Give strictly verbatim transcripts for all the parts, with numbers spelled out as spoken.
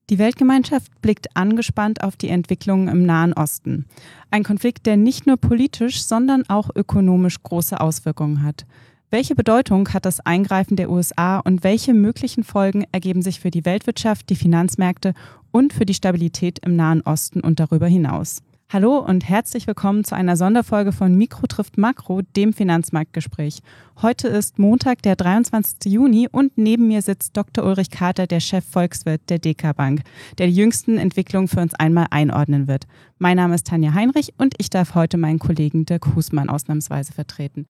Die Weltgemeinschaft blickt angespannt auf die Entwicklungen im Nahen Osten. Ein Konflikt, der nicht nur politisch, sondern auch ökonomisch große Auswirkungen hat. Welche Bedeutung hat das Eingreifen der U S A und welche möglichen Folgen ergeben sich für die Weltwirtschaft, die Finanzmärkte und für die Stabilität im Nahen Osten und darüber hinaus? Hallo und herzlich willkommen zu einer Sonderfolge von Mikro trifft Makro, dem Finanzmarktgespräch. Heute ist Montag, der dreiundzwanzigste Juni und neben mir sitzt Doktor Ulrich Kater, der Chef-Volkswirt der D K Bank, der die jüngsten Entwicklungen für uns einmal einordnen wird. Mein Name ist Tanja Heinrich und ich darf heute meinen Kollegen Dirk Husmann ausnahmsweise vertreten.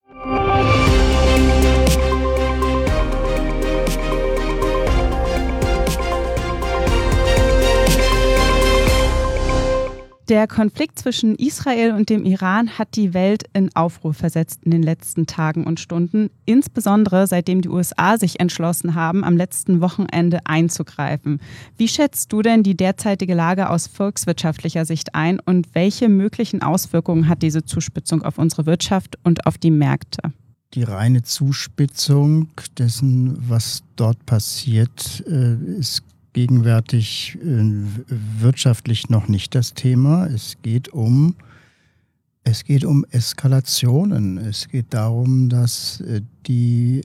Der Konflikt zwischen Israel und dem Iran hat die Welt in Aufruhr versetzt in den letzten Tagen und Stunden, insbesondere seitdem die U S A sich entschlossen haben, am letzten Wochenende einzugreifen. Wie schätzt du denn die derzeitige Lage aus volkswirtschaftlicher Sicht ein und welche möglichen Auswirkungen hat diese Zuspitzung auf unsere Wirtschaft und auf die Märkte? Die reine Zuspitzung dessen, was dort passiert, ist gegenwärtig wirtschaftlich noch nicht das Thema. Es geht um, es geht um Eskalationen. Es geht darum, dass die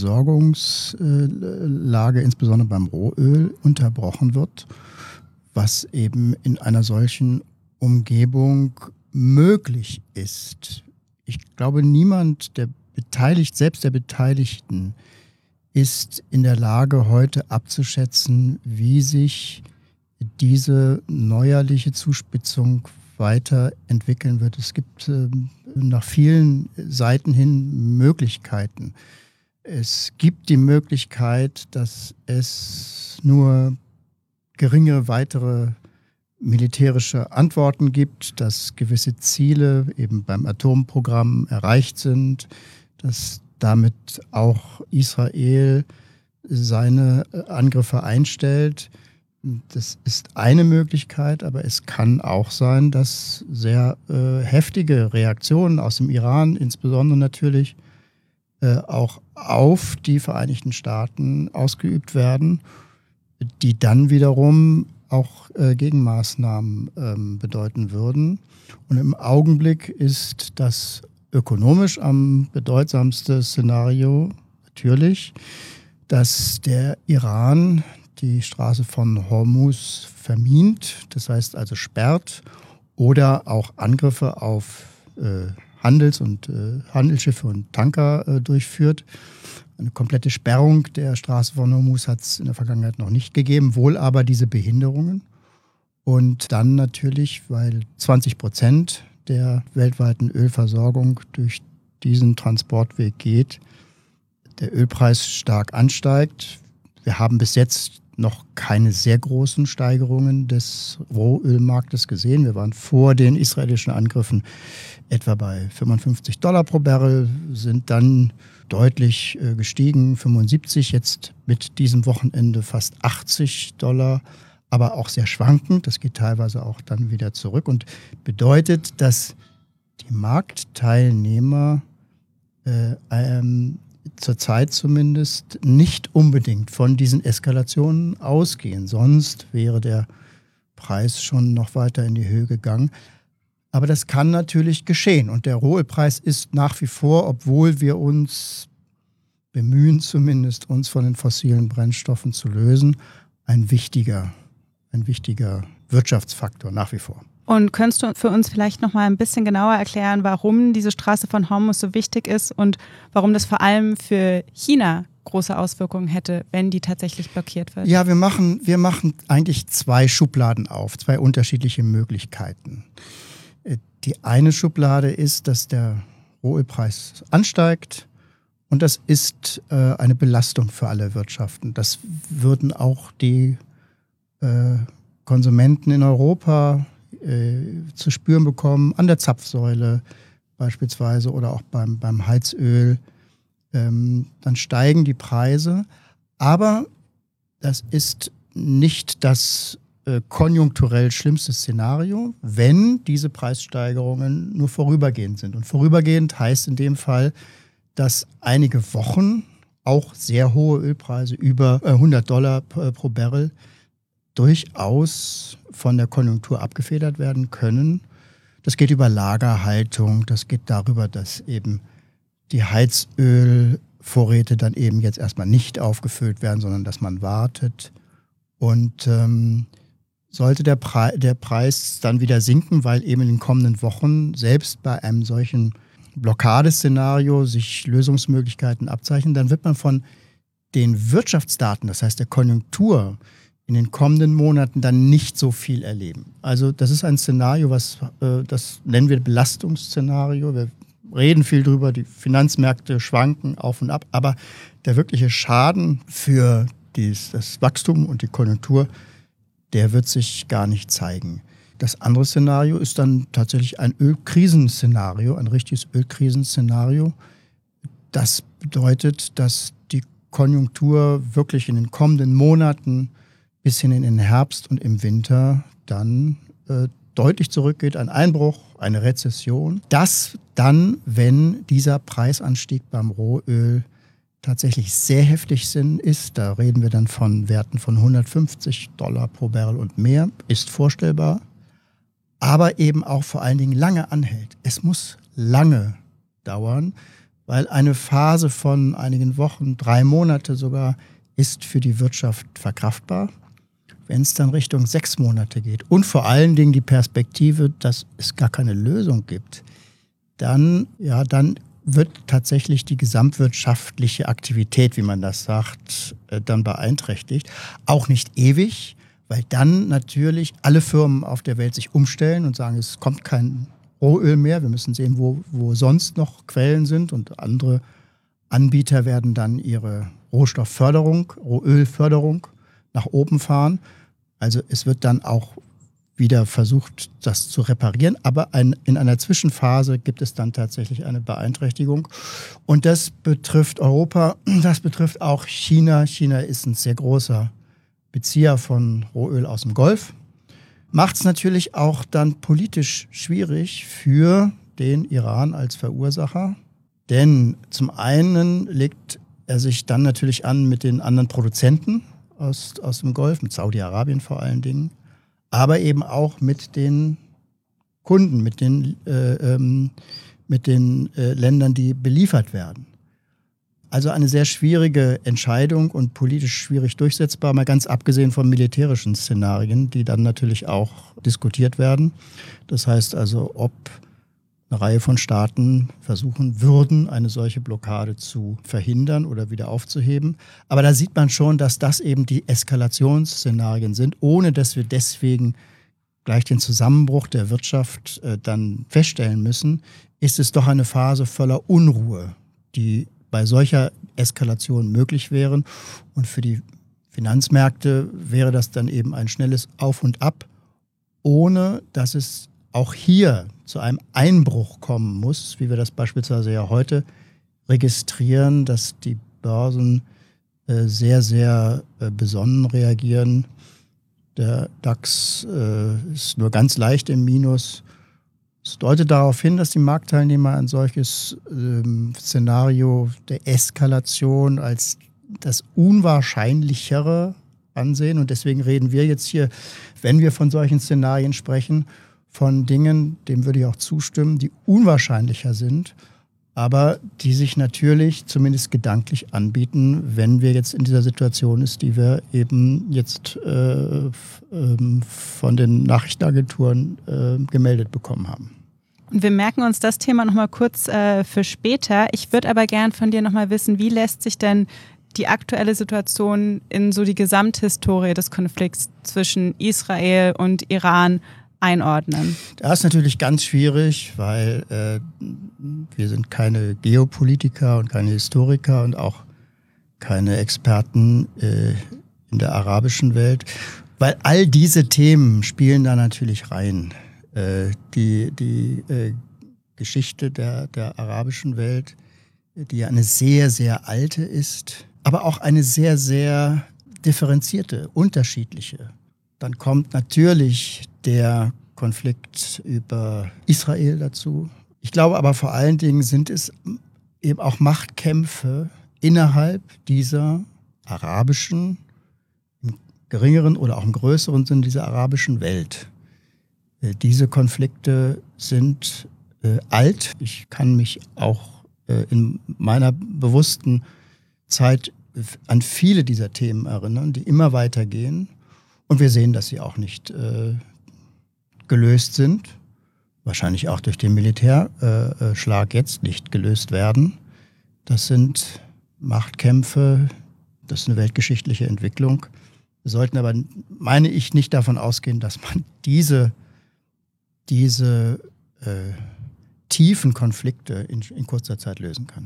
Versorgungslage, insbesondere beim Rohöl, unterbrochen wird, was eben in einer solchen Umgebung möglich ist. Ich glaube, niemand, der beteiligt, selbst der Beteiligten, ist in der Lage, heute abzuschätzen, wie sich diese neuerliche Zuspitzung weiterentwickeln wird. Es gibt äh, nach vielen Seiten hin Möglichkeiten. Es gibt die Möglichkeit, dass es nur geringe weitere militärische Antworten gibt, dass gewisse Ziele eben beim Atomprogramm erreicht sind, dass damit auch Israel seine Angriffe einstellt. Das ist eine Möglichkeit, aber es kann auch sein, dass sehr äh, heftige Reaktionen aus dem Iran, insbesondere natürlich äh, auch auf die Vereinigten Staaten ausgeübt werden, die dann wiederum auch äh, Gegenmaßnahmen ähm, bedeuten würden. Und im Augenblick ist das ökonomisch am bedeutsamsten Szenario natürlich, dass der Iran die Straße von Hormuz vermint, das heißt also sperrt oder auch Angriffe auf äh, Handels- und äh, Handelsschiffe und Tanker äh, durchführt. Eine komplette Sperrung der Straße von Hormuz hat es in der Vergangenheit noch nicht gegeben, wohl aber diese Behinderungen. Und dann natürlich, weil zwanzig Prozent der weltweiten Ölversorgung durch diesen Transportweg geht, der Ölpreis stark ansteigt. Wir haben bis jetzt noch keine sehr großen Steigerungen des Rohölmarktes gesehen. Wir waren vor den israelischen Angriffen etwa bei fünfundfünfzig Dollar pro Barrel, sind dann deutlich äh, gestiegen, fünfundsiebzig, jetzt mit diesem Wochenende fast achtzig Dollar. Aber auch sehr schwankend. Das geht teilweise auch dann wieder zurück und bedeutet, dass die Marktteilnehmer äh, ähm, zurzeit zumindest nicht unbedingt von diesen Eskalationen ausgehen. Sonst wäre der Preis schon noch weiter in die Höhe gegangen. Aber das kann natürlich geschehen. Und der Rohölpreis ist nach wie vor, obwohl wir uns bemühen, zumindest uns von den fossilen Brennstoffen zu lösen, ein wichtiger ein wichtiger Wirtschaftsfaktor nach wie vor. Und könntest du für uns vielleicht noch mal ein bisschen genauer erklären, warum diese Straße von Hormuz so wichtig ist und warum das vor allem für China große Auswirkungen hätte, wenn die tatsächlich blockiert wird? Ja, wir machen, wir machen eigentlich zwei Schubladen auf, zwei unterschiedliche Möglichkeiten. Die eine Schublade ist, dass der Rohölpreis ansteigt und das ist äh, eine Belastung für alle Wirtschaften. Das würden auch die Konsumenten in Europa äh, zu spüren bekommen, an der Zapfsäule beispielsweise oder auch beim, beim Heizöl. Ähm, dann steigen die Preise, aber das ist nicht das äh, konjunkturell schlimmste Szenario, wenn diese Preissteigerungen nur vorübergehend sind. Und vorübergehend heißt in dem Fall, dass einige Wochen auch sehr hohe Ölpreise über hundert Dollar pro Barrel durchaus von der Konjunktur abgefedert werden können. Das geht über Lagerhaltung, das geht darüber, dass eben die Heizölvorräte dann eben jetzt erstmal nicht aufgefüllt werden, sondern dass man wartet. Und ähm, sollte der, Pre- der Preis dann wieder sinken, weil eben in den kommenden Wochen selbst bei einem solchen Blockadeszenario sich Lösungsmöglichkeiten abzeichnen, dann wird man von den Wirtschaftsdaten, das heißt der Konjunktur, in den kommenden Monaten dann nicht so viel erleben. Also das ist ein Szenario, was äh, das nennen wir Belastungsszenario. Wir reden viel drüber, die Finanzmärkte schwanken auf und ab, aber der wirkliche Schaden für dies, das Wachstum und die Konjunktur, der wird sich gar nicht zeigen. Das andere Szenario ist dann tatsächlich ein Ölkrisenszenario, ein richtiges Ölkrisenszenario. Das bedeutet, dass die Konjunktur wirklich in den kommenden Monaten bis hin in den Herbst und im Winter dann äh, deutlich zurückgeht, ein Einbruch, eine Rezession. Das dann, wenn dieser Preisanstieg beim Rohöl tatsächlich sehr heftig sind, ist, da reden wir dann von Werten von hundertfünfzig Dollar pro Barrel und mehr, ist vorstellbar, aber eben auch vor allen Dingen lange anhält. Es muss lange dauern, weil eine Phase von einigen Wochen, drei Monate sogar, ist für die Wirtschaft verkraftbar. Wenn es dann Richtung sechs Monate geht und vor allen Dingen die Perspektive, dass es gar keine Lösung gibt, dann, ja, dann wird tatsächlich die gesamtwirtschaftliche Aktivität, wie man das sagt, dann beeinträchtigt. Auch nicht ewig, weil dann natürlich alle Firmen auf der Welt sich umstellen und sagen, es kommt kein Rohöl mehr. Wir müssen sehen, wo, wo sonst noch Quellen sind, und andere Anbieter werden dann ihre Rohstoffförderung, Rohölförderung nach oben fahren. Also es wird dann auch wieder versucht, das zu reparieren. Aber ein, in einer Zwischenphase gibt es dann tatsächlich eine Beeinträchtigung. Und das betrifft Europa, das betrifft auch China. China ist ein sehr großer Bezieher von Rohöl aus dem Golf. Macht es natürlich auch dann politisch schwierig für den Iran als Verursacher. Denn zum einen legt er sich dann natürlich an mit den anderen Produzenten aus, aus dem Golf, mit Saudi-Arabien vor allen Dingen, aber eben auch mit den Kunden, mit den, äh, ähm, mit den äh, Ländern, die beliefert werden. Also eine sehr schwierige Entscheidung und politisch schwierig durchsetzbar, mal ganz abgesehen von militärischen Szenarien, die dann natürlich auch diskutiert werden. Das heißt also, ob eine Reihe von Staaten versuchen würden, eine solche Blockade zu verhindern oder wieder aufzuheben. Aber da sieht man schon, dass das eben die Eskalationsszenarien sind, ohne dass wir deswegen gleich den Zusammenbruch der Wirtschaft äh, dann feststellen müssen, ist es doch eine Phase voller Unruhe, die bei solcher Eskalation möglich wären. Und für die Finanzmärkte wäre das dann eben ein schnelles Auf und Ab, ohne dass es auch hier zu einem Einbruch kommen muss, wie wir das beispielsweise ja heute registrieren, dass die Börsen äh, sehr, sehr äh, besonnen reagieren. Der DAX äh, ist nur ganz leicht im Minus. Es deutet darauf hin, dass die Marktteilnehmer ein solches ähm, Szenario der Eskalation als das Unwahrscheinlichere ansehen. Und deswegen reden wir jetzt hier, wenn wir von solchen Szenarien sprechen, von Dingen, dem würde ich auch zustimmen, die unwahrscheinlicher sind, aber die sich natürlich zumindest gedanklich anbieten, wenn wir jetzt in dieser Situation ist, die wir eben jetzt äh, f- ähm, von den Nachrichtenagenturen äh, gemeldet bekommen haben. Und wir merken uns das Thema nochmal kurz äh, für später. Ich würde aber gern von dir nochmal wissen, wie lässt sich denn die aktuelle Situation in so die Gesamthistorie des Konflikts zwischen Israel und Iran einordnen? Das ist natürlich ganz schwierig, weil äh, wir sind keine Geopolitiker und keine Historiker und auch keine Experten äh, in der arabischen Welt, weil all diese Themen spielen da natürlich rein. Äh, die die äh, Geschichte der, der arabischen Welt, die eine sehr, sehr alte ist, aber auch eine sehr, sehr differenzierte, unterschiedliche. Dann kommt natürlich der Konflikt über Israel dazu. Ich glaube aber vor allen Dingen sind es eben auch Machtkämpfe innerhalb dieser arabischen, im geringeren oder auch im größeren Sinn dieser arabischen Welt. Äh, diese Konflikte sind äh, alt. Ich kann mich auch äh, in meiner bewussten Zeit an viele dieser Themen erinnern, die immer weitergehen. Und wir sehen, dass sie auch nicht äh, gelöst sind. Wahrscheinlich auch durch den Militärschlag äh, jetzt nicht gelöst werden. Das sind Machtkämpfe, das ist eine weltgeschichtliche Entwicklung. Wir sollten aber, meine ich, nicht davon ausgehen, dass man diese, diese äh, tiefen Konflikte in, in kurzer Zeit lösen kann.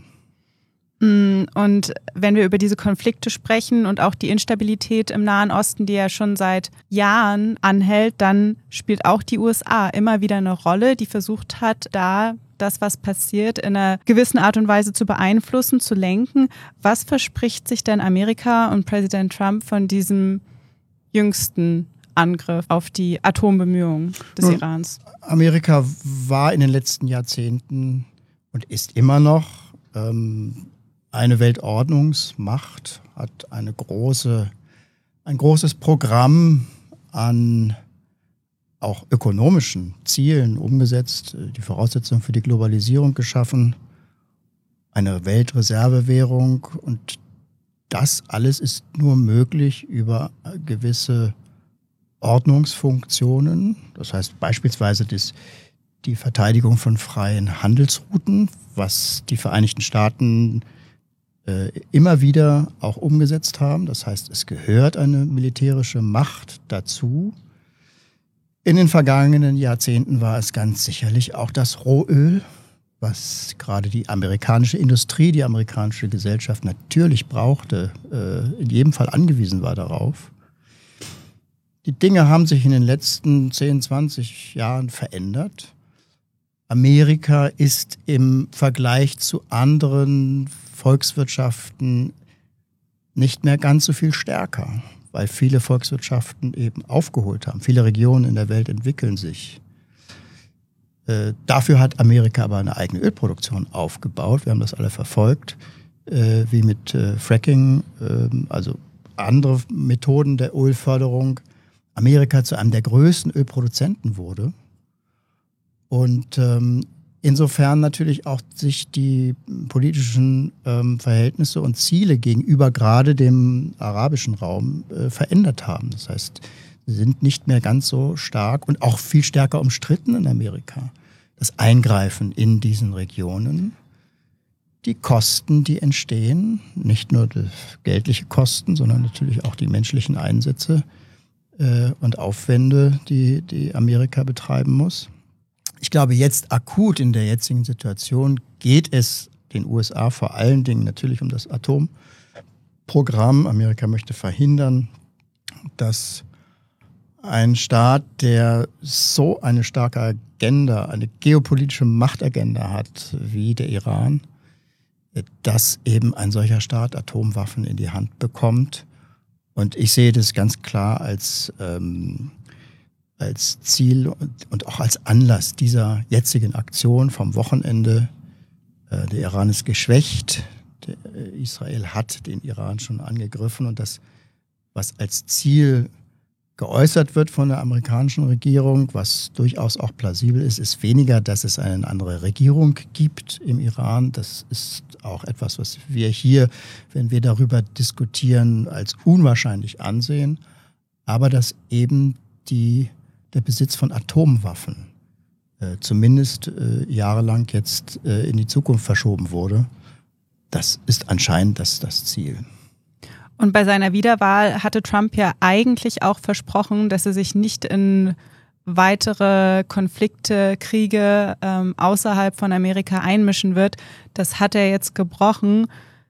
Und wenn wir über diese Konflikte sprechen und auch die Instabilität im Nahen Osten, die ja schon seit Jahren anhält, dann spielt auch die U S A immer wieder eine Rolle, die versucht hat, da das, was passiert, in einer gewissen Art und Weise zu beeinflussen, zu lenken. Was verspricht sich denn Amerika und Präsident Trump von diesem jüngsten Angriff auf die Atombemühungen des Nun, Irans? Amerika war in den letzten Jahrzehnten und ist immer noch ähm, eine Weltordnungsmacht, hat eine große, ein großes Programm an auch ökonomischen Zielen umgesetzt, die Voraussetzungen für die Globalisierung geschaffen, eine Weltreservewährung, und das alles ist nur möglich über gewisse Ordnungsfunktionen, das heißt beispielsweise das, die Verteidigung von freien Handelsrouten, was die Vereinigten Staaten äh, immer wieder auch umgesetzt haben. Das heißt, es gehört eine militärische Macht dazu. In den vergangenen Jahrzehnten war es ganz sicherlich auch das Rohöl, was gerade die amerikanische Industrie, die amerikanische Gesellschaft natürlich brauchte, äh, in jedem Fall angewiesen war darauf. Die Dinge haben sich in den letzten zehn, zwanzig Jahren verändert. Amerika ist im Vergleich zu anderen Volkswirtschaften nicht mehr ganz so viel stärker, weil viele Volkswirtschaften eben aufgeholt haben. Viele Regionen in der Welt entwickeln sich. Äh, dafür hat Amerika aber eine eigene Ölproduktion aufgebaut. Wir haben das alle verfolgt, äh, wie mit äh, Fracking, äh, also andere Methoden der Ölförderung. Amerika zu einem der größten Ölproduzenten wurde. Und ähm, insofern natürlich auch sich die politischen ähm, Verhältnisse und Ziele gegenüber gerade dem arabischen Raum äh, verändert haben. Das heißt, sie sind nicht mehr ganz so stark und auch viel stärker umstritten in Amerika. Das Eingreifen in diesen Regionen, die Kosten, die entstehen, nicht nur die geldliche Kosten, sondern natürlich auch die menschlichen Einsätze äh, und Aufwände, die, die Amerika betreiben muss. Ich glaube, jetzt akut in der jetzigen Situation geht es den U S A vor allen Dingen natürlich um das Atomprogramm. Amerika möchte verhindern, dass ein Staat, der so eine starke Agenda, eine geopolitische Machtagenda hat wie der Iran, dass eben ein solcher Staat Atomwaffen in die Hand bekommt. Und ich sehe das ganz klar als ähm, als Ziel und auch als Anlass dieser jetzigen Aktion vom Wochenende. Äh, der Iran ist geschwächt, der, äh, Israel hat den Iran schon angegriffen, und das, was als Ziel geäußert wird von der amerikanischen Regierung, was durchaus auch plausibel ist, ist weniger, dass es eine andere Regierung gibt im Iran. Das ist auch etwas, was wir hier, wenn wir darüber diskutieren, als unwahrscheinlich ansehen, aber dass eben die der Besitz von Atomwaffen äh, zumindest äh, jahrelang jetzt äh, in die Zukunft verschoben wurde. Das ist anscheinend das, das Ziel. Und bei seiner Wiederwahl hatte Trump ja eigentlich auch versprochen, dass er sich nicht in weitere Konflikte, Kriege ähm, außerhalb von Amerika einmischen wird. Das hat er jetzt gebrochen.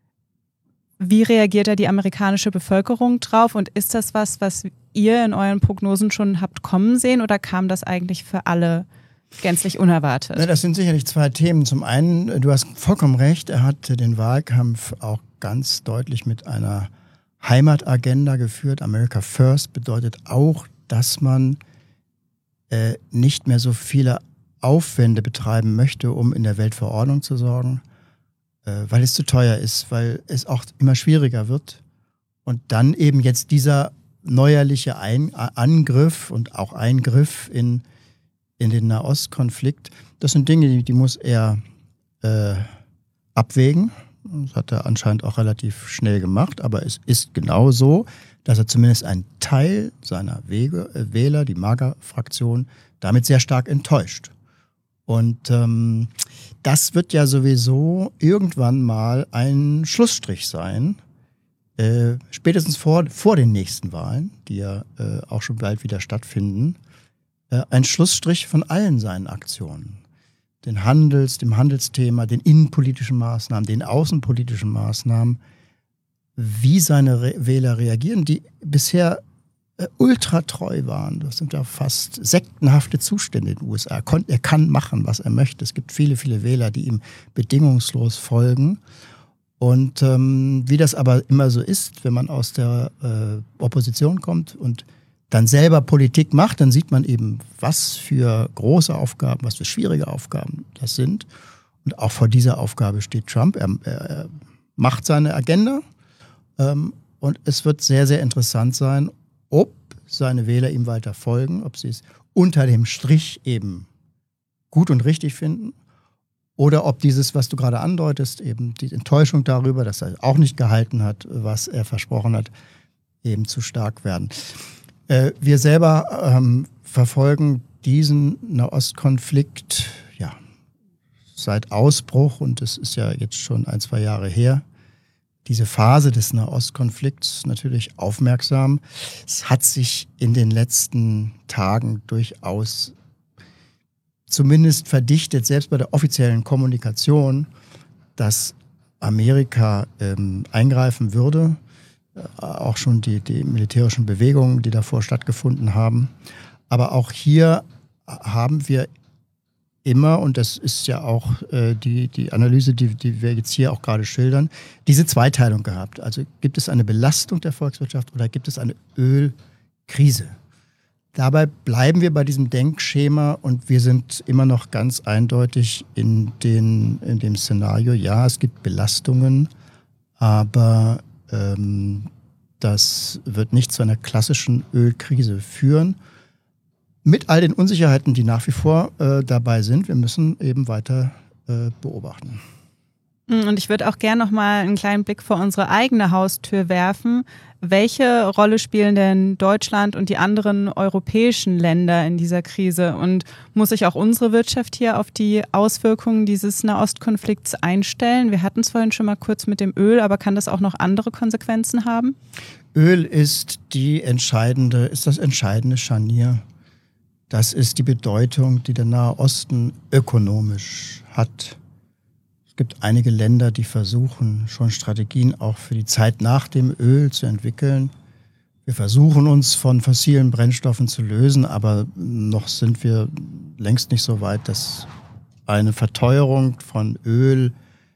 Wie reagiert da die amerikanische Bevölkerung drauf? Und ist das was, was ihr in euren Prognosen schon habt kommen sehen, oder kam das eigentlich für alle gänzlich unerwartet? Ja, das sind sicherlich zwei Themen. Zum einen, du hast vollkommen recht, er hat den Wahlkampf auch ganz deutlich mit einer Heimatagenda geführt. America First bedeutet auch, dass man äh, nicht mehr so viele Aufwände betreiben möchte, um in der Welt für Ordnung zu sorgen, äh, weil es zu teuer ist, weil es auch immer schwieriger wird. Und dann eben jetzt dieser neuerliche Ein- Angriff und auch Eingriff in, in den Nahostkonflikt, das sind Dinge, die, die muss er äh, abwägen. Das hat er anscheinend auch relativ schnell gemacht, aber es ist genau so, dass er zumindest einen Teil seiner Wege, äh, Wähler, die MAGA-Fraktion, damit sehr stark enttäuscht. Und ähm, das wird ja sowieso irgendwann mal ein Schlussstrich sein, äh, spätestens vor, vor den nächsten Wahlen, die ja äh, auch schon bald wieder stattfinden, äh, ein Schlussstrich von allen seinen Aktionen. Den Handels, dem Handelsthema, den innenpolitischen Maßnahmen, den außenpolitischen Maßnahmen, wie seine Re- Wähler reagieren, die bisher äh, ultratreu waren. Das sind ja fast sektenhafte Zustände in den U S A. Er, kon- er kann machen, was er möchte. Es gibt viele, viele Wähler, die ihm bedingungslos folgen. Und ähm, wie das aber immer so ist, wenn man aus der äh, Opposition kommt und dann selber Politik macht, dann sieht man eben, was für große Aufgaben, was für schwierige Aufgaben das sind. Und auch vor dieser Aufgabe steht Trump. Er, er macht seine Agenda. Ähm, und es wird sehr, sehr interessant sein, ob seine Wähler ihm weiter folgen, ob sie es unter dem Strich eben gut und richtig finden. Oder ob dieses, was du gerade andeutest, eben die Enttäuschung darüber, dass er auch nicht gehalten hat, was er versprochen hat, eben zu stark werden. Äh, wir selber ähm, verfolgen diesen Nahostkonflikt ja, seit Ausbruch, und es ist ja jetzt schon ein, zwei Jahre her, diese Phase des Nahostkonflikts natürlich aufmerksam. Es hat sich in den letzten Tagen durchaus zumindest verdichtet, selbst bei der offiziellen Kommunikation, dass Amerika ähm, eingreifen würde. Auch schon die, die militärischen Bewegungen, die davor stattgefunden haben. Aber auch hier haben wir immer, und das ist ja auch äh, die, die Analyse, die, die wir jetzt hier auch gerade schildern, diese Zweiteilung gehabt. Also gibt es eine Belastung der Volkswirtschaft oder gibt es eine Ölkrise? Dabei bleiben wir bei diesem Denkschema und wir sind immer noch ganz eindeutig in, den, in dem Szenario, ja, es gibt Belastungen, aber ähm, das wird nicht zu einer klassischen Ölkrise führen. Mit all den Unsicherheiten, die nach wie vor äh, dabei sind, wir müssen eben weiter äh, beobachten. Und ich würde auch gerne noch mal einen kleinen Blick vor unsere eigene Haustür werfen. Welche Rolle spielen denn Deutschland und die anderen europäischen Länder in dieser Krise? Und muss sich auch unsere Wirtschaft hier auf die Auswirkungen dieses Nahostkonflikts einstellen? Wir hatten es vorhin schon mal kurz mit dem Öl, aber kann das auch noch andere Konsequenzen haben? Öl ist die entscheidende, ist das entscheidende Scharnier. Das ist die Bedeutung, die der Nahe Osten ökonomisch hat. Es gibt einige Länder, die versuchen, schon Strategien auch für die Zeit nach dem Öl zu entwickeln. Wir versuchen uns von fossilen Brennstoffen zu lösen, aber noch sind wir längst nicht so weit, dass eine Verteuerung von Öl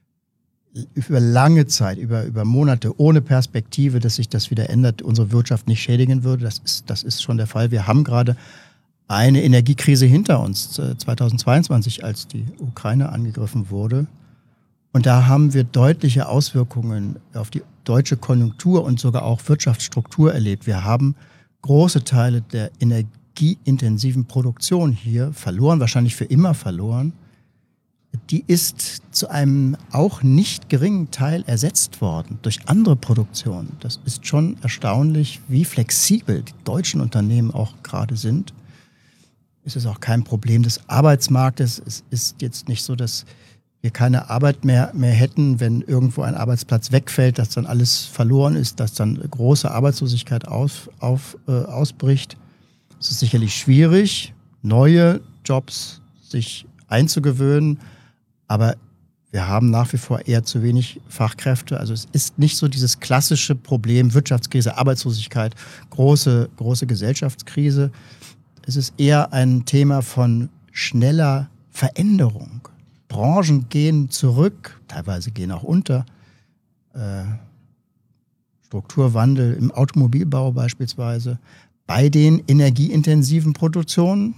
über lange Zeit, über, über Monate, ohne Perspektive, dass sich das wieder ändert, unsere Wirtschaft nicht schädigen würde. Das ist, das ist schon der Fall. Wir haben gerade eine Energiekrise hinter uns, zweitausendzweiundzwanzig, als die Ukraine angegriffen wurde. Und da haben wir deutliche Auswirkungen auf die deutsche Konjunktur und sogar auch Wirtschaftsstruktur erlebt. Wir haben große Teile der energieintensiven Produktion hier verloren, wahrscheinlich für immer verloren. Die ist zu einem auch nicht geringen Teil ersetzt worden durch andere Produktionen. Das ist schon erstaunlich, wie flexibel die deutschen Unternehmen auch gerade sind. Es ist auch kein Problem des Arbeitsmarktes. Es ist jetzt nicht so, dass wir keine Arbeit mehr, mehr hätten, wenn irgendwo ein Arbeitsplatz wegfällt, dass dann alles verloren ist, dass dann große Arbeitslosigkeit auf, auf, äh, ausbricht. Es ist sicherlich schwierig, neue Jobs sich einzugewöhnen, aber wir haben nach wie vor eher zu wenig Fachkräfte. Also es ist nicht so dieses klassische Problem Wirtschaftskrise, Arbeitslosigkeit, große, große Gesellschaftskrise. Es ist eher ein Thema von schneller Veränderung. Branchen gehen zurück, teilweise gehen auch unter. Äh, Strukturwandel im Automobilbau beispielsweise, bei den energieintensiven Produktionen.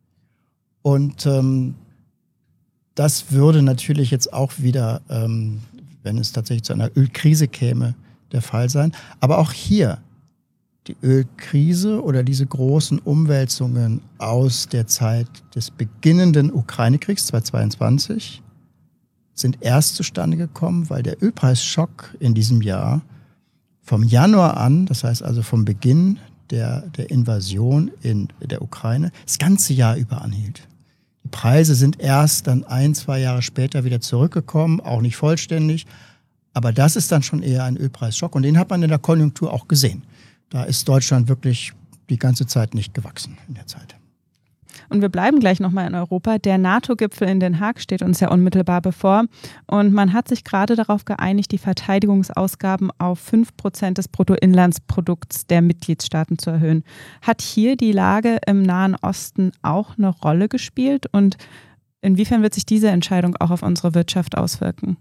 Und ähm, das würde natürlich jetzt auch wieder, ähm, wenn es tatsächlich zu einer Ölkrise käme, der Fall sein. Aber auch hier die Ölkrise oder diese großen Umwälzungen aus der Zeit des beginnenden Ukraine-Kriegs zweitausendzweiundzwanzig sind erst zustande gekommen, weil der Ölpreisschock in diesem Jahr vom Januar an, das heißt also vom Beginn der, der Invasion in der Ukraine, das ganze Jahr über anhielt. Die Preise sind erst dann ein, zwei Jahre später wieder zurückgekommen, auch nicht vollständig. Aber das ist dann schon eher ein Ölpreisschock und den hat man in der Konjunktur auch gesehen. Da ist Deutschland wirklich die ganze Zeit nicht gewachsen in der Zeit. Und wir bleiben gleich nochmal in Europa. Der NATO-Gipfel in Den Haag steht uns ja unmittelbar bevor. Und man hat sich gerade darauf geeinigt, die Verteidigungsausgaben auf fünf Prozent des Bruttoinlandsprodukts der Mitgliedstaaten zu erhöhen. Hat hier die Lage im Nahen Osten auch eine Rolle gespielt? Und inwiefern wird sich diese Entscheidung auch auf unsere Wirtschaft auswirken?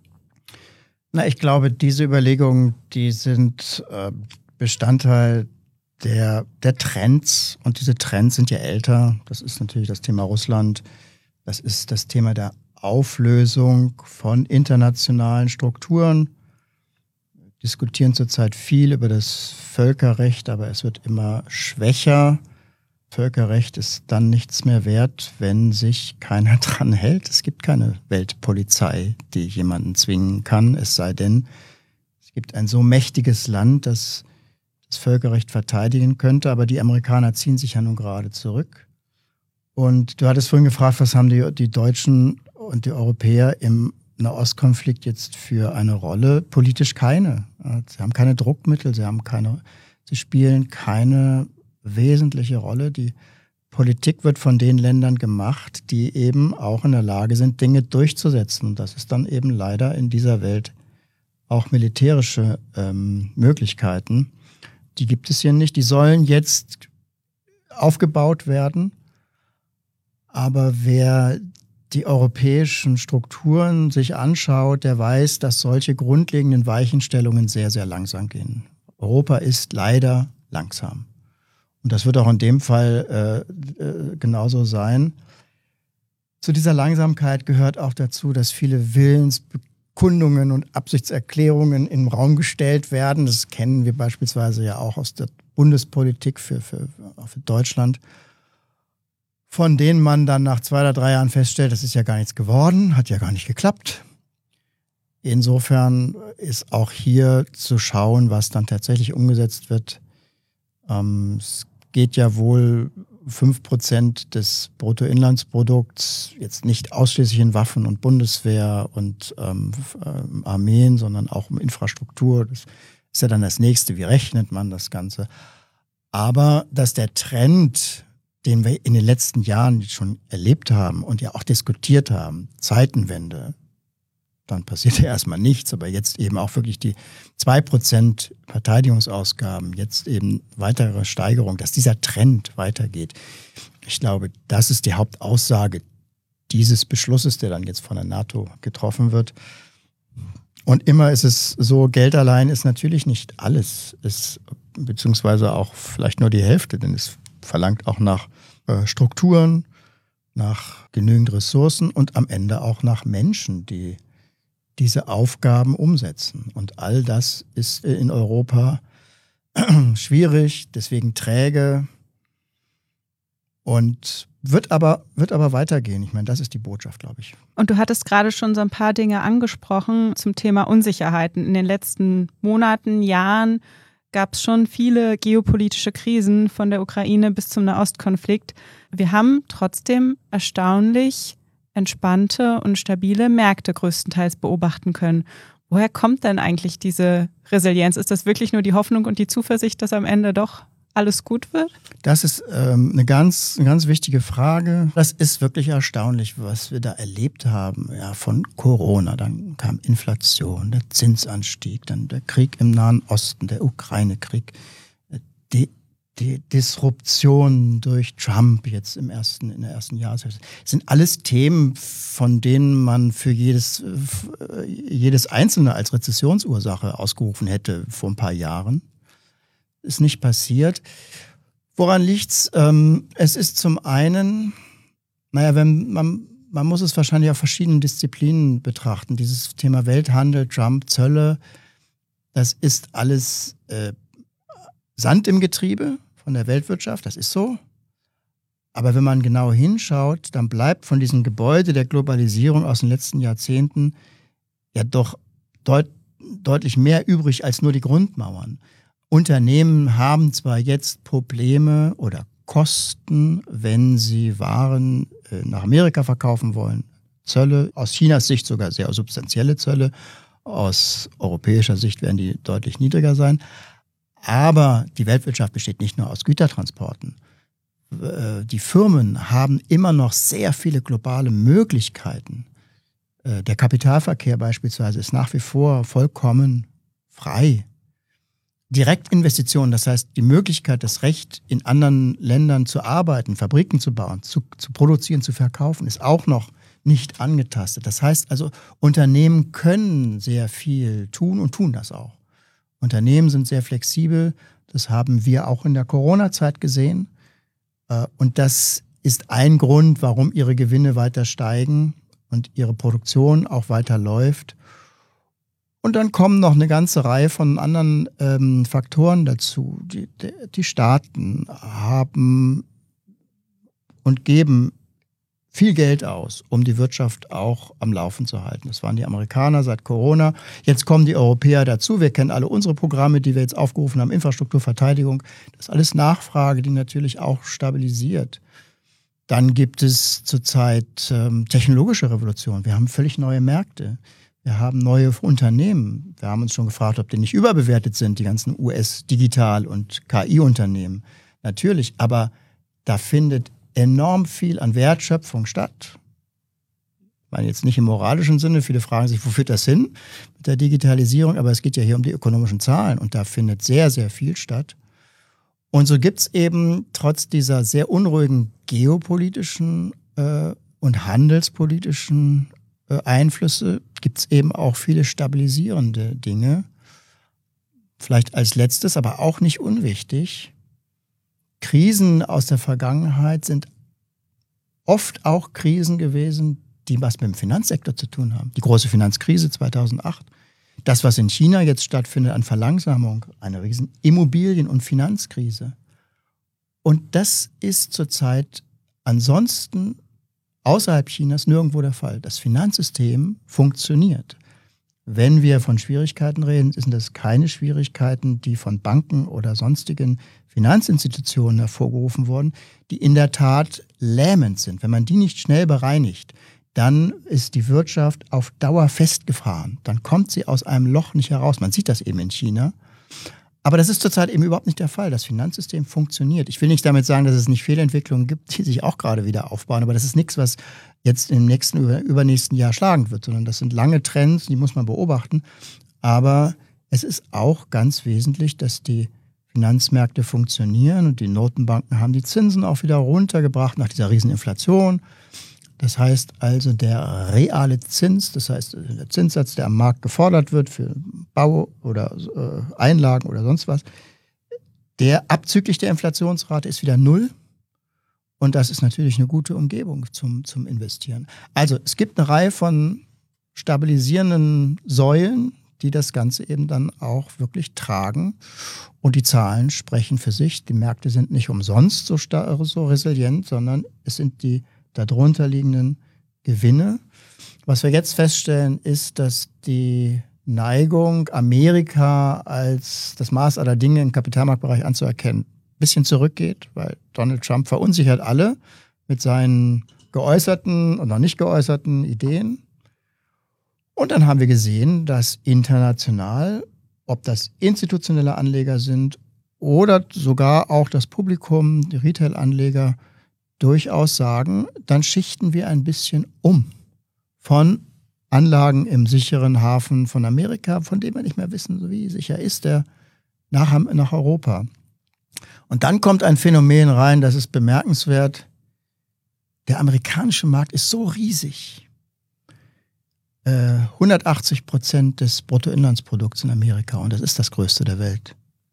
Na, ich glaube, diese Überlegungen, die sind äh, Bestandteil der, der Trends. Und diese Trends sind ja älter. Das ist natürlich das Thema Russland. Das ist das Thema der Auflösung von internationalen Strukturen. Wir diskutieren zurzeit viel über das Völkerrecht, aber es wird immer schwächer. Völkerrecht ist dann nichts mehr wert, wenn sich keiner dran hält. Es gibt keine Weltpolizei, die jemanden zwingen kann, es sei denn, es gibt ein so mächtiges Land, das das Völkerrecht verteidigen könnte. Aber die Amerikaner ziehen sich ja nun gerade zurück. Und du hattest vorhin gefragt, was haben die, die Deutschen und die Europäer im Nahostkonflikt jetzt für eine Rolle? Politisch keine. Sie haben keine Druckmittel, sie haben keine, sie spielen keine wesentliche Rolle. Die Politik wird von den Ländern gemacht, die eben auch in der Lage sind, Dinge durchzusetzen. Und das ist dann eben leider in dieser Welt auch militärische ähm, Möglichkeiten. Die gibt es hier nicht. Die sollen jetzt aufgebaut werden. Aber wer die europäischen Strukturen sich anschaut, der weiß, dass solche grundlegenden Weichenstellungen sehr, sehr langsam gehen. Europa ist leider langsam. Und das wird auch in dem Fall äh, äh, genauso sein. Zu dieser Langsamkeit gehört auch dazu, dass viele Willensbekundungen und Absichtserklärungen im Raum gestellt werden. Das kennen wir beispielsweise ja auch aus der Bundespolitik für, für, für Deutschland, von denen man dann nach zwei oder drei Jahren feststellt, das ist ja gar nichts geworden, hat ja gar nicht geklappt. Insofern ist auch hier zu schauen, was dann tatsächlich umgesetzt wird. Ähm, es geht ja wohl fünf Prozent des Bruttoinlandsprodukts jetzt nicht ausschließlich in Waffen und Bundeswehr und ähm, äh, Armeen, sondern auch um Infrastruktur. Das ist ja dann das Nächste. Wie rechnet man das Ganze? Aber dass der Trend, den wir in den letzten Jahren schon erlebt haben und ja auch diskutiert haben, Zeitenwende, dann passierte erstmal nichts, aber jetzt eben auch wirklich die zwei Prozent Verteidigungsausgaben, jetzt eben weitere Steigerung, dass dieser Trend weitergeht. Ich glaube, das ist die Hauptaussage dieses Beschlusses, der dann jetzt von der NATO getroffen wird. Und immer ist es so, Geld allein ist natürlich nicht alles, ist, beziehungsweise auch vielleicht nur die Hälfte, denn es verlangt auch nach äh, Strukturen, nach genügend Ressourcen und am Ende auch nach Menschen, die diese Aufgaben umsetzen. Und all das ist in Europa schwierig, deswegen träge und wird aber, wird aber weitergehen. Ich meine, das ist die Botschaft, glaube ich. Und du hattest gerade schon so ein paar Dinge angesprochen zum Thema Unsicherheiten. In den letzten Monaten, Jahren gab es schon viele geopolitische Krisen von der Ukraine bis zum Nahostkonflikt. Wir haben trotzdem erstaunlich entspannte und stabile Märkte größtenteils beobachten können. Woher kommt denn eigentlich diese Resilienz? Ist das wirklich nur die Hoffnung und die Zuversicht, dass am Ende doch alles gut wird? Das ist ähm, eine ganz, eine ganz wichtige Frage. Das ist wirklich erstaunlich, was wir da erlebt haben. Ja, von Corona, dann kam Inflation, der Zinsanstieg, dann der Krieg im Nahen Osten, der Ukraine-Krieg, die Die Disruption durch Trump jetzt im ersten, in der ersten Jahreshälfte. Das sind alles Themen, von denen man für jedes, jedes Einzelne als Rezessionsursache ausgerufen hätte vor ein paar Jahren. Ist nicht passiert. Woran liegt's? Ähm, es ist zum einen, naja, wenn man, man muss es wahrscheinlich auf verschiedenen Disziplinen betrachten. Dieses Thema Welthandel, Trump, Zölle, das ist alles äh, Sand im Getriebe von der Weltwirtschaft, das ist so. Aber wenn man genau hinschaut, dann bleibt von diesem Gebäude der Globalisierung aus den letzten Jahrzehnten ja doch deut- deutlich mehr übrig als nur die Grundmauern. Unternehmen haben zwar jetzt Probleme oder Kosten, wenn sie Waren äh, nach Amerika verkaufen wollen. Zölle, aus Chinas Sicht sogar sehr substanzielle Zölle, aus europäischer Sicht werden die deutlich niedriger sein. Aber die Weltwirtschaft besteht nicht nur aus Gütertransporten. Die Firmen haben immer noch sehr viele globale Möglichkeiten. Der Kapitalverkehr beispielsweise ist nach wie vor vollkommen frei. Direktinvestitionen, das heißt die Möglichkeit, das Recht in anderen Ländern zu arbeiten, Fabriken zu bauen, zu, zu produzieren, zu verkaufen, ist auch noch nicht angetastet. Das heißt also, Unternehmen können sehr viel tun und tun das auch. Unternehmen sind sehr flexibel, das haben wir auch in der Corona-Zeit gesehen. Und das ist ein Grund, warum ihre Gewinne weiter steigen und ihre Produktion auch weiter läuft. Und dann kommen noch eine ganze Reihe von anderen ähm, Faktoren dazu. Die, die Staaten haben und geben viel Geld aus, um die Wirtschaft auch am Laufen zu halten. Das waren die Amerikaner seit Corona. Jetzt kommen die Europäer dazu. Wir kennen alle unsere Programme, die wir jetzt aufgerufen haben, Infrastruktur, Verteidigung. Das ist alles Nachfrage, die natürlich auch stabilisiert. Dann gibt es zurzeit ähm, technologische Revolution. Wir haben völlig neue Märkte. Wir haben neue Unternehmen. Wir haben uns schon gefragt, ob die nicht überbewertet sind, die ganzen U S-Digital- und K I-Unternehmen. Natürlich, aber da findet enorm viel an Wertschöpfung statt. Ich meine jetzt nicht im moralischen Sinne, viele fragen sich, wo führt das hin mit der Digitalisierung, aber es geht ja hier um die ökonomischen Zahlen und da findet sehr, sehr viel statt. Und so gibt es eben trotz dieser sehr unruhigen geopolitischen äh, und handelspolitischen äh, Einflüsse, gibt es eben auch viele stabilisierende Dinge. Vielleicht als letztes, aber auch nicht unwichtig: Krisen aus der Vergangenheit sind oft auch Krisen gewesen, die was mit dem Finanzsektor zu tun haben. Die große Finanzkrise zweitausendacht, das, was in China jetzt stattfindet an Verlangsamung, eine riesen Immobilien- und Finanzkrise. Und das ist zurzeit ansonsten außerhalb Chinas nirgendwo der Fall. Das Finanzsystem funktioniert. Wenn wir von Schwierigkeiten reden, sind das keine Schwierigkeiten, die von Banken oder sonstigen Finanzinstitutionen hervorgerufen wurden, die in der Tat lähmend sind. Wenn man die nicht schnell bereinigt, dann ist die Wirtschaft auf Dauer festgefahren. Dann kommt sie aus einem Loch nicht heraus. Man sieht das eben in China. Aber das ist zurzeit eben überhaupt nicht der Fall. Das Finanzsystem funktioniert. Ich will nicht damit sagen, dass es nicht Fehlentwicklungen gibt, die sich auch gerade wieder aufbauen. Aber das ist nichts, was jetzt im nächsten, übernächsten Jahr schlagend wird, sondern das sind lange Trends, die muss man beobachten. Aber es ist auch ganz wesentlich, dass die Finanzmärkte funktionieren und die Notenbanken haben die Zinsen auch wieder runtergebracht nach dieser Rieseninflation. Das heißt also, der reale Zins, das heißt der Zinssatz, der am Markt gefordert wird für Bau oder äh, Einlagen oder sonst was, der abzüglich der Inflationsrate ist wieder null. Und das ist natürlich eine gute Umgebung zum, zum Investieren. Also es gibt eine Reihe von stabilisierenden Säulen, die das Ganze eben dann auch wirklich tragen. Und die Zahlen sprechen für sich. Die Märkte sind nicht umsonst so, star- so resilient, sondern es sind die darunter liegenden Gewinne. Was wir jetzt feststellen, ist, dass die Neigung, Amerika als das Maß aller Dinge im Kapitalmarktbereich anzuerkennen, ein bisschen zurückgeht, weil Donald Trump verunsichert alle mit seinen geäußerten und noch nicht geäußerten Ideen. Und dann haben wir gesehen, dass international, ob das institutionelle Anleger sind oder sogar auch das Publikum, die Retail-Anleger, durchaus sagen, dann schichten wir ein bisschen um von Anlagen im sicheren Hafen von Amerika, von dem wir nicht mehr wissen, wie sicher ist der, nach, nach Europa. Und dann kommt ein Phänomen rein, das ist bemerkenswert. Der amerikanische Markt ist so riesig. Äh, hundertachtzig Prozent des Bruttoinlandsprodukts in Amerika, und das ist das größte der Welt.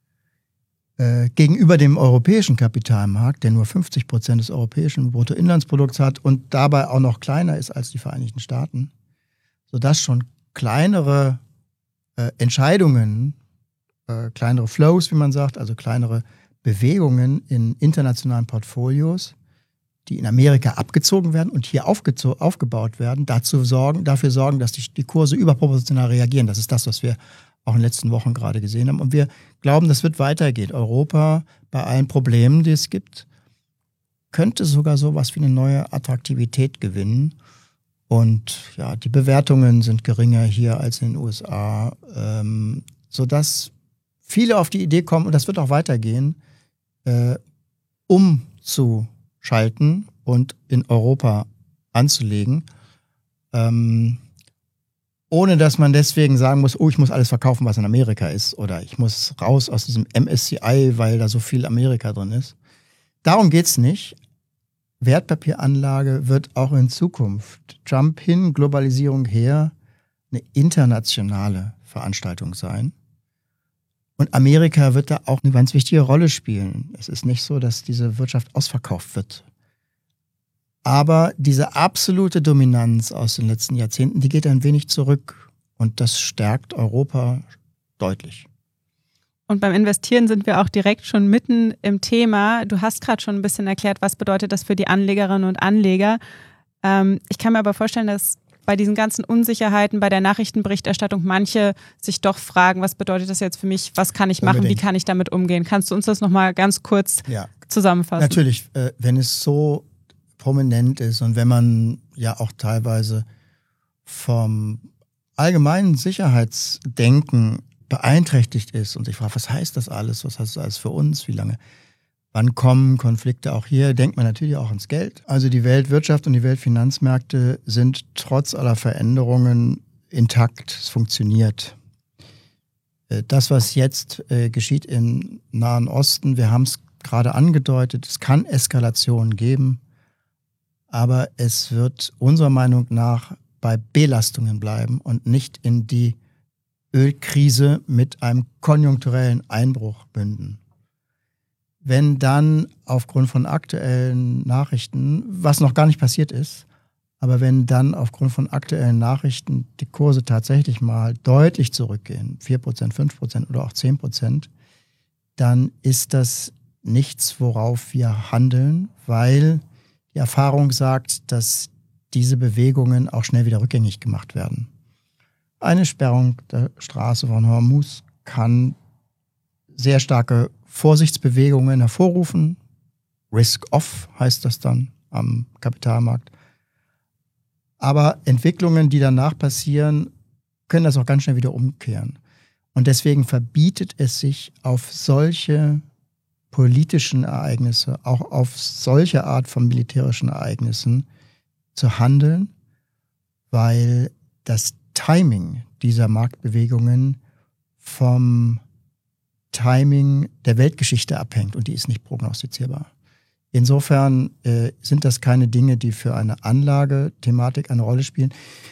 Äh, gegenüber dem europäischen Kapitalmarkt, der nur fünfzig Prozent des europäischen Bruttoinlandsprodukts hat und dabei auch noch kleiner ist als die Vereinigten Staaten, sodass schon kleinere äh, Entscheidungen äh, kleinere Flows, wie man sagt, also kleinere Bewegungen in internationalen Portfolios, die in Amerika abgezogen werden und hier aufgezo- aufgebaut werden, dazu sorgen, dafür sorgen, dass die, die Kurse überproportional reagieren. Das ist das, was wir auch in den letzten Wochen gerade gesehen haben. Und wir glauben, das wird weitergehen. Europa, bei allen Problemen, die es gibt, könnte sogar sowas wie eine neue Attraktivität gewinnen. Und ja, die Bewertungen sind geringer hier als in den U S A, ähm, sodass viele auf die Idee kommen, und das wird auch weitergehen, äh, umzuschalten und in Europa anzulegen, ähm, ohne dass man deswegen sagen muss, oh, ich muss alles verkaufen, was in Amerika ist, oder ich muss raus aus diesem M S C I, weil da so viel Amerika drin ist. Darum geht's nicht. Wertpapieranlage wird auch in Zukunft, Trump hin, Globalisierung her, eine internationale Veranstaltung sein. Und Amerika wird da auch eine ganz wichtige Rolle spielen. Es ist nicht so, dass diese Wirtschaft ausverkauft wird. Aber diese absolute Dominanz aus den letzten Jahrzehnten, die geht ein wenig zurück. Und das stärkt Europa deutlich. Und beim Investieren sind wir auch direkt schon mitten im Thema. Du hast gerade schon ein bisschen erklärt, was bedeutet das für die Anlegerinnen und Anleger. Ähm, ich kann mir aber vorstellen, dass bei diesen ganzen Unsicherheiten, bei der Nachrichtenberichterstattung manche sich doch fragen, was bedeutet das jetzt für mich, was kann ich machen, Unbedingt. Wie kann ich damit umgehen? Kannst du uns das nochmal ganz kurz ja. zusammenfassen? Natürlich, äh, wenn es so prominent ist und wenn man ja auch teilweise vom allgemeinen Sicherheitsdenken beeinträchtigt ist und sich fragt, was heißt das alles, was heißt das alles für uns, wie lange, wann kommen Konflikte auch hier, denkt man natürlich auch ans Geld. Also die Weltwirtschaft und die Weltfinanzmärkte sind trotz aller Veränderungen intakt, es funktioniert. Das, was jetzt äh, geschieht im Nahen Osten, wir haben es gerade angedeutet, es kann Eskalationen geben, aber es wird unserer Meinung nach bei Belastungen bleiben und nicht in die Ölkrise mit einem konjunkturellen Einbruch münden. Wenn dann aufgrund von aktuellen Nachrichten, was noch gar nicht passiert ist, aber wenn dann aufgrund von aktuellen Nachrichten die Kurse tatsächlich mal deutlich zurückgehen, vier Prozent, fünf Prozent oder auch zehn Prozent, dann ist das nichts, worauf wir handeln, weil die Erfahrung sagt, dass diese Bewegungen auch schnell wieder rückgängig gemacht werden. Eine Sperrung der Straße von Hormuz kann sehr starke Vorsichtsbewegungen hervorrufen. Risk-off heißt das dann am Kapitalmarkt. Aber Entwicklungen, die danach passieren, können das auch ganz schnell wieder umkehren. Und deswegen verbietet es sich, auf solche politischen Ereignisse, auch auf solche Art von militärischen Ereignissen zu handeln, weil das Timing dieser Marktbewegungen vom Timing der Weltgeschichte abhängt und die ist nicht prognostizierbar. Insofern äh, sind das keine Dinge, die für eine Anlagethematik eine Rolle spielen.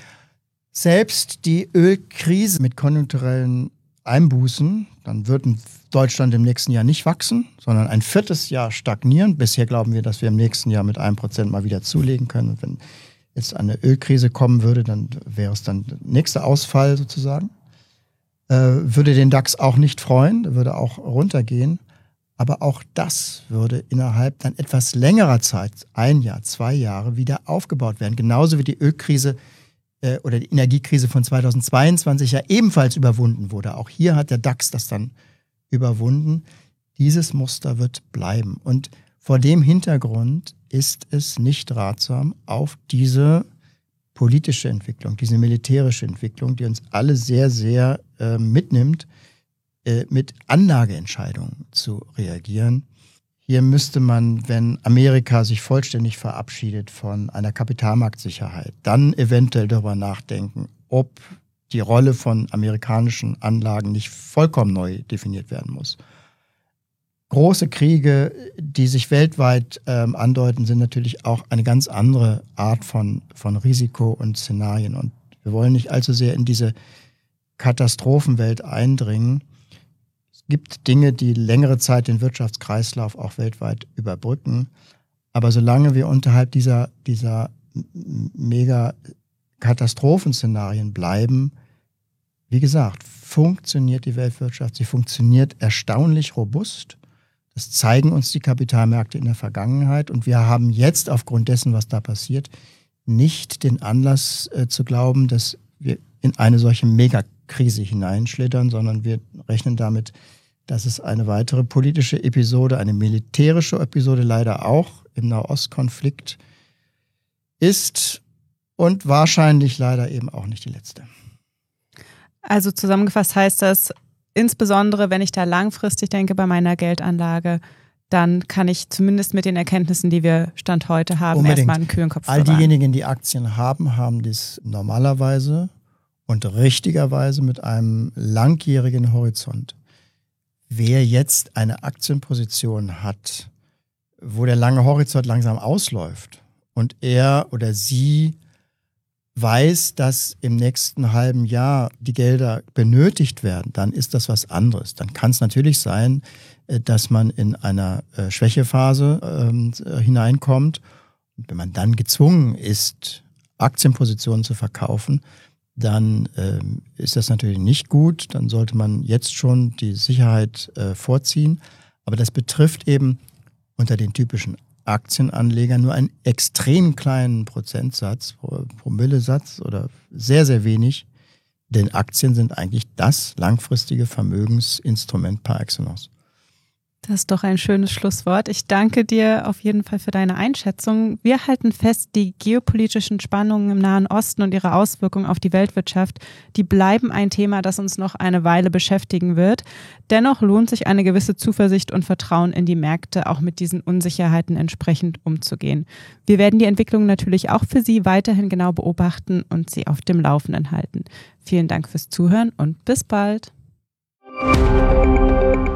Selbst die Ölkrise mit konjunkturellen Einbußen, dann wird Deutschland im nächsten Jahr nicht wachsen, sondern ein viertes Jahr stagnieren. Bisher glauben wir, dass wir im nächsten Jahr mit einem Prozent mal wieder zulegen können. Und wenn jetzt eine Ölkrise kommen würde, dann wäre es dann der nächste Ausfall sozusagen. Äh, würde den DAX auch nicht freuen, würde auch runtergehen. Aber auch das würde innerhalb dann etwas längerer Zeit, ein Jahr, zwei Jahre, wieder aufgebaut werden. Genauso wie die Ölkrise äh, oder die Energiekrise von zweitausendzweiundzwanzig ja ebenfalls überwunden wurde. Auch hier hat der DAX das dann überwunden. Dieses Muster wird bleiben. Und vor dem Hintergrund ist es nicht ratsam, auf diese politische Entwicklung, diese militärische Entwicklung, die uns alle sehr, sehr äh, mitnimmt, äh, mit Anlageentscheidungen zu reagieren. Hier müsste man, wenn Amerika sich vollständig verabschiedet von einer Kapitalmarktsicherheit, dann eventuell darüber nachdenken, ob die Rolle von amerikanischen Anlagen nicht vollkommen neu definiert werden muss. Große Kriege, die sich weltweit ähm, andeuten, sind natürlich auch eine ganz andere Art von, von Risiko und Szenarien. Und wir wollen nicht allzu sehr in diese Katastrophenwelt eindringen. Es gibt Dinge, die längere Zeit den Wirtschaftskreislauf auch weltweit überbrücken. Aber solange wir unterhalb dieser, dieser Mega-Katastrophenszenarien bleiben, Wie gesagt, funktioniert die Weltwirtschaft, sie funktioniert erstaunlich robust. Das zeigen uns die Kapitalmärkte in der Vergangenheit und wir haben jetzt aufgrund dessen, was da passiert, nicht den Anlass äh, zu glauben, dass wir in eine solche Megakrise hineinschlittern, sondern wir rechnen damit, dass es eine weitere politische Episode, eine militärische Episode leider auch im Nahostkonflikt ist und wahrscheinlich leider eben auch nicht die letzte. Also zusammengefasst heißt das, insbesondere wenn ich da langfristig denke bei meiner Geldanlage, dann kann ich zumindest mit den Erkenntnissen, die wir Stand heute haben, Unbedingt. erstmal einen kühlen Kopf All bewahren. diejenigen, die Aktien haben, haben das normalerweise und richtigerweise mit einem langjährigen Horizont. Wer jetzt eine Aktienposition hat, wo der lange Horizont langsam ausläuft und er oder sie weiß, dass im nächsten halben Jahr die Gelder benötigt werden, dann ist das was anderes. Dann kann es natürlich sein, dass man in einer Schwächephase ähm, hineinkommt. Und wenn man dann gezwungen ist, Aktienpositionen zu verkaufen, dann ähm, ist das natürlich nicht gut. Dann sollte man jetzt schon die Sicherheit äh, vorziehen. Aber das betrifft eben unter den typischen Aktienanlegern nur einen extrem kleinen Prozentsatz, Promillesatz oder sehr, sehr wenig. Denn Aktien sind eigentlich das langfristige Vermögensinstrument par excellence. Das ist doch ein schönes Schlusswort. Ich danke dir auf jeden Fall für deine Einschätzung. Wir halten fest, die geopolitischen Spannungen im Nahen Osten und ihre Auswirkungen auf die Weltwirtschaft, die bleiben ein Thema, das uns noch eine Weile beschäftigen wird. Dennoch lohnt sich eine gewisse Zuversicht und Vertrauen in die Märkte, auch mit diesen Unsicherheiten entsprechend umzugehen. Wir werden die Entwicklung natürlich auch für Sie weiterhin genau beobachten und Sie auf dem Laufenden halten. Vielen Dank fürs Zuhören und bis bald.